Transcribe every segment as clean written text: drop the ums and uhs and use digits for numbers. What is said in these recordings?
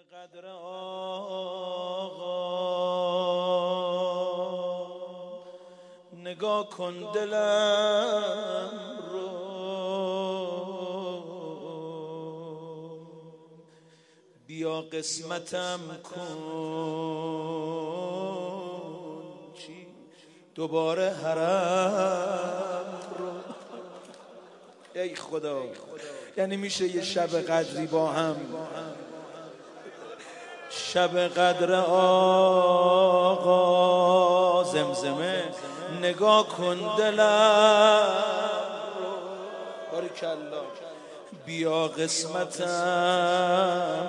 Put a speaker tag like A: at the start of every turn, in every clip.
A: قدر آقا نگاه کن دلم رو، بیا قسمتم کن چی دوباره حرم رو. ای خدا، یعنی میشه یه شب قدری با هم، شب قدر آقا زمزمه نگاه کن دلم رو، باریکالله بیا قسمتم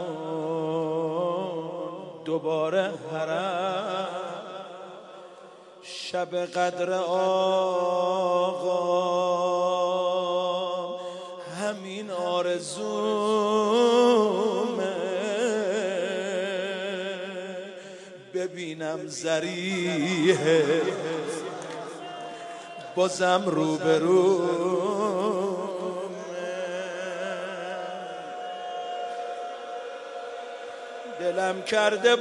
A: کن دوباره حرم. شب قدر آقا همین آرزومه، ببینم ذریحه بازم روبرومه. دلم کرده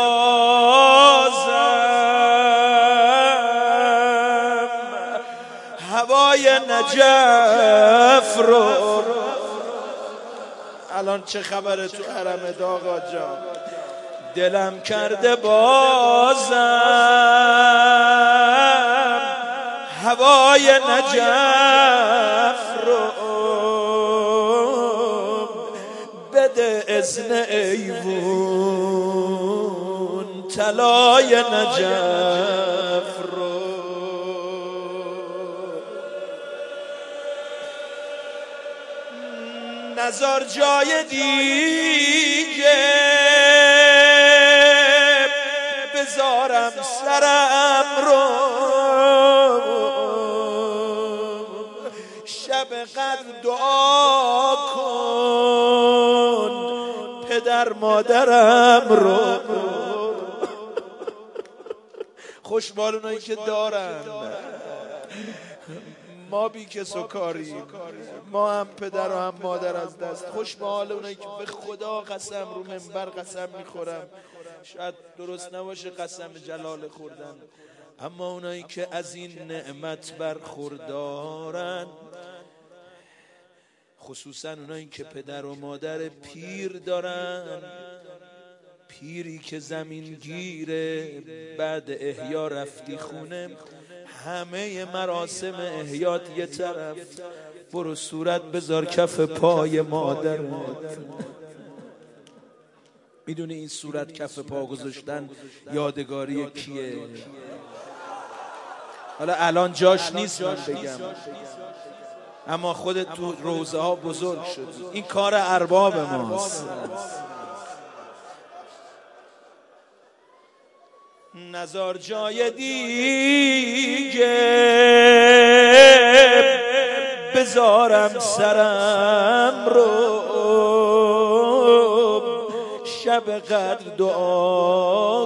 A: بازم هوای نجف رو. الان چه خبره تو حرم داغا جان؟ دلم کرده بازم هوای نجف رو، بده اذن ایوون طلای نجف رو. نزار جای دیگه بذارم سرم رو، شب قدر دعا کن پدر مادرم رو. خوشبال اونایی که دارن، ما بی کس و کاریم، ما هم پدر و هم مادر از دست. خوشبال اونایی که به خدا قسم رو منبر قسم میخورم، شاید درست نباشه قسم جلال خوردن، اما اونایی که از این نعمت برخوردارن، خصوصا اونایی که پدر و مادر پیر دارن، پیری که زمین گیره بعد احیا رفتی خونه، همه مراسم احیات یه طرف، برو صورت بذار کف پای مادر. میدونی این صورت کف پا گذاشتن یادگاری کیه؟ حالا الان جاش نیست من بگم، اما خودت تو روزه ها بزرگ شد. این کار ارباب ماست. نزار جای دیگه بذارم سرم رو، شب قدر دعا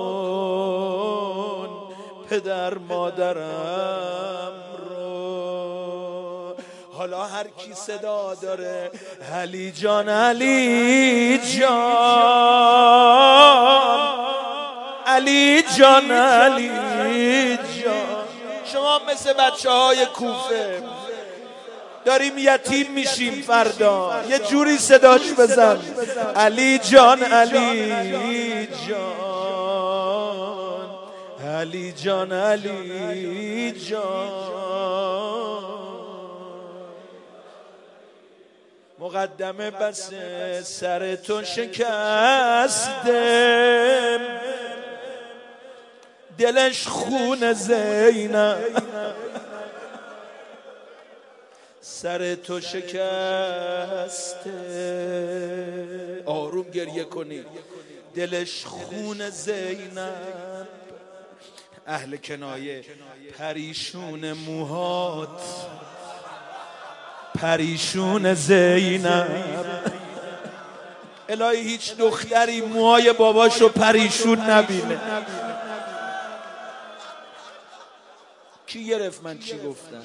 A: کن پدر مادرم رو. حالا هر کی صدا داره علی جان علی جان علی جان علی جان. شما مثل بچه های کوفه داریم یتیم میشیم، فردا یه جوری صداش بزن علی جان علی جان علی جان علی جان. مقدمه بس سر تو شکسته، دلش خون زینب سر تو شکسته. آروم گریه کنی، دلش خون زینب. اهل کنایه پریشون موهات پریشون زینب. الهی هیچ دختری موهای باباشو پریشون نبینه. کی گرفت من چی گفتم؟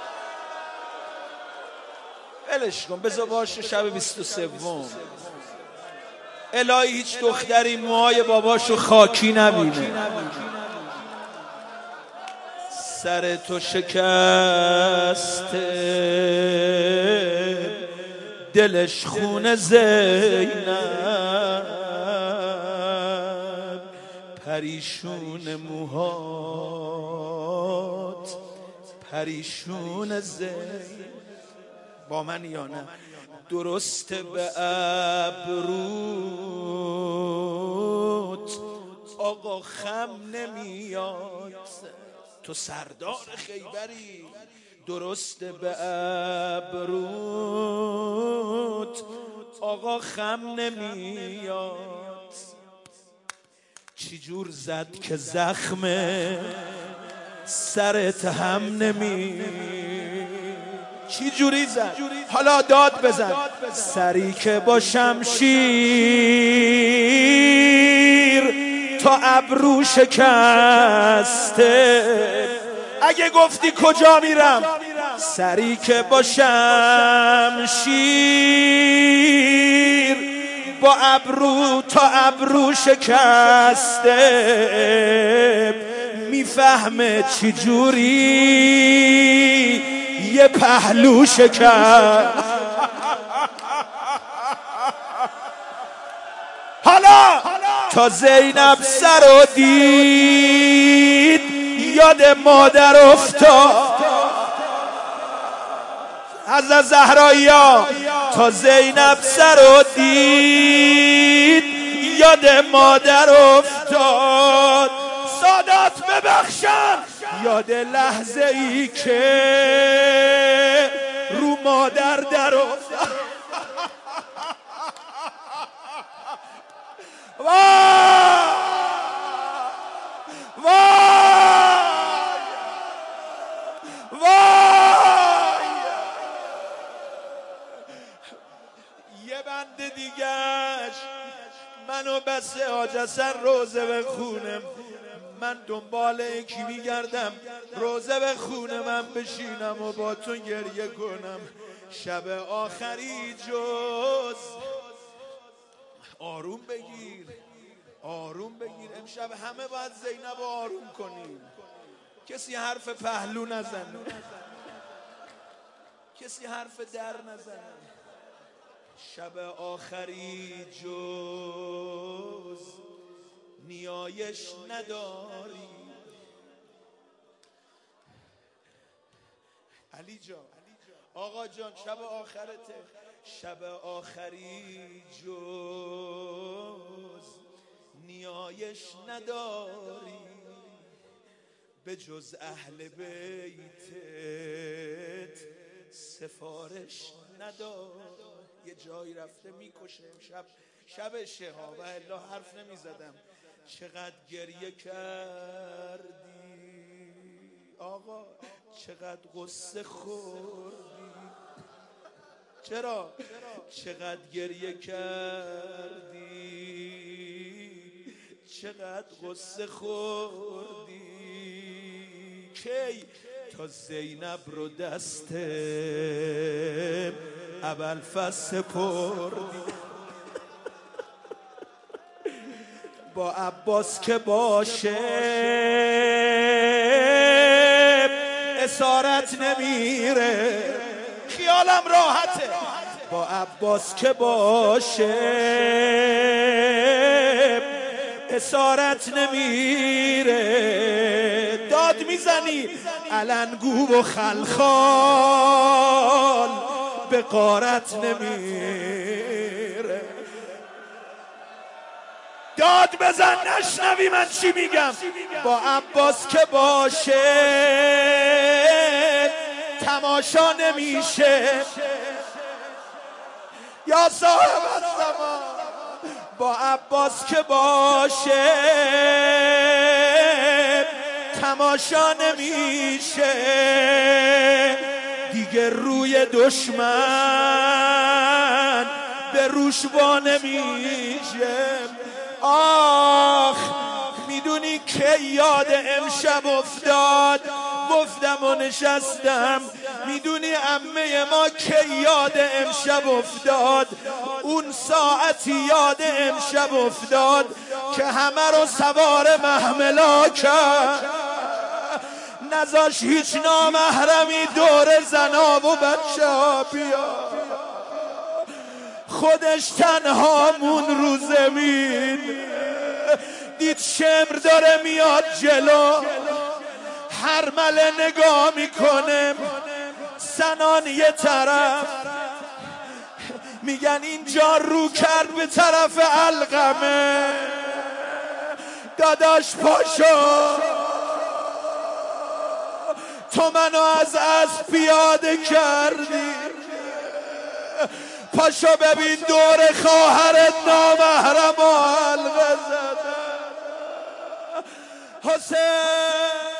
A: ولش کن، بذار باشه شب 23. الهی هیچ دختری موهای باباشو خاکی نبینه. سر تو شکسته دلش خون زینب، پریشون موهات پریشون زینب. با من یا نه؟ درسته به ابروت آقا خم نمیاد، تو سردار خیبری. درسته به ابروت آقا خم نمیاد، چی جور زد که زخمه سرت هم چی جوری زد؟ حالا داد بزن. سری که با شمشیر تا ابرو شکسته، اگه گفتی کجا میرم؟ سری که با شمشیر با ابرو تا ابرو شکسته، میفهمه چی جوری یه پهلو شکست. حالا تا زینب سر و دید یاد مادر افتاد. حضرت زهرا تا زینب سر و دید یاد مادر افتاد. سادات ببخشن یاد لحظه ای که رو مادر در افتاد. وای وای وای. یه بند دیگهش منو بس حاج حسن روزه بخونم، من دنبال یکی میگردم روزه بخونه من بشینم و با تو گریه کنم. شب آخری جز آروم بگیر آروم بگیر. امشب همه باید زینب آروم کنیم. کسی حرف پهلو نزنه، کسی حرف در نزنه. شب آخری جز نیایش نداری. علی جان آقا جان شب آخرته. شب آخری جز نیایش نداری، به جز اهل بیتت سفارش نداری. یه جایی رفته میکشه امشب شبشه ها و الا حرف نمیزدم. چقدر گریه کردی آقا، چقدر قصه خوردی. چرا؟ چقدر گریه کردی، چقدر قصه خوردی. کی تا زینب رو دست ابوالفضل سپردی. با عباس که باشه اسارت نمیره، خیالم راحته. با عباس که باشه اسارت نمیره. داد میزنی علنگو و خلخال به غارت نمیره. داد بزن نشنوی من چی میگم. با عباس که باشه تماشا نمیشه. یا صاحب الزمان با عباس که باشه تماشا نمیشه. دیگه روی دشمن به روش وا نمیشه. آخ میدونی که یاد امشب افتاد؟ گفتم و نشستم میدونی عمه ما که یاد امشب افتاد؟ اون ساعتی یاد امشب افتاد که همه رو سوار محملا کرد، نذاش هیچ نامحرمی دور زنا و بچه ها بیا، خودش تنها مون رو زمین، دید شمر داره میاد جلو، هرمله نگاه میکنه، سنان یه طرف، میگن اینجا رو کرد به طرف علقمه. داداش پاشو، تو منو از اسب پیاده کردی، پاشو ببین دور خواهرت نامحرم حلقه زدن. حسین